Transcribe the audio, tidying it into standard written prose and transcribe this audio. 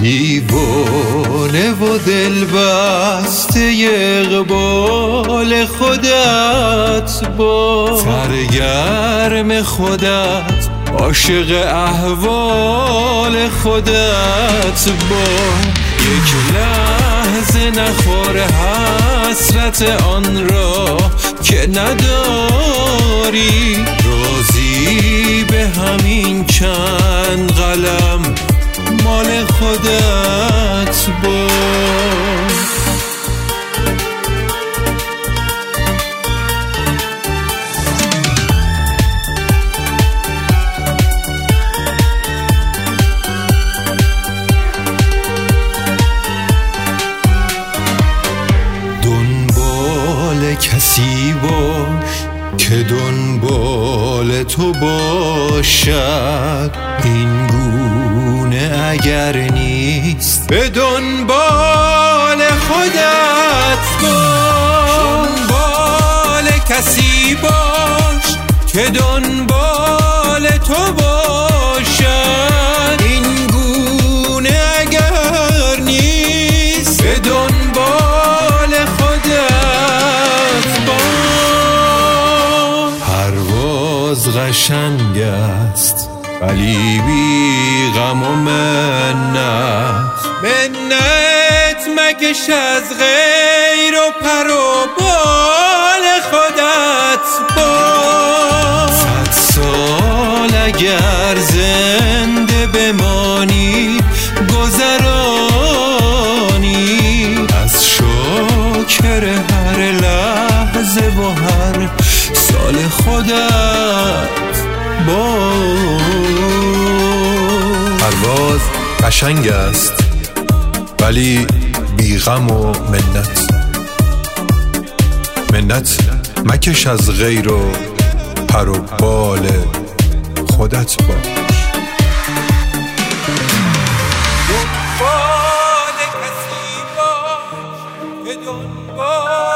دیوانه و دل بسته اقبال خودت با سرگرم خودت عاشق احوال خودت با یک لحظه نخور حسرت آن را که نداری راضی به همین چند قلم مال خودت باش. دنبال کسی باش که دنبال تو باشد، این گونه اگر نیست به دنبال خودت باش. دنبال کسی باش که دنبال تو باشد، این گونه اگر نیست به دنبال خودت باش. پرواز قشنگ است ولی بی غم و منت مکش از غیر و پر و بال خودت باش. 100 سال اگر زنده بمانی گذرانی، از شکر هر لحظه و هر سال خودت باش. پرواز قشنگ است ولی بی غم و منت مکش از غیر و پر و بال خودت باش. دنبال کسی باش که دنبال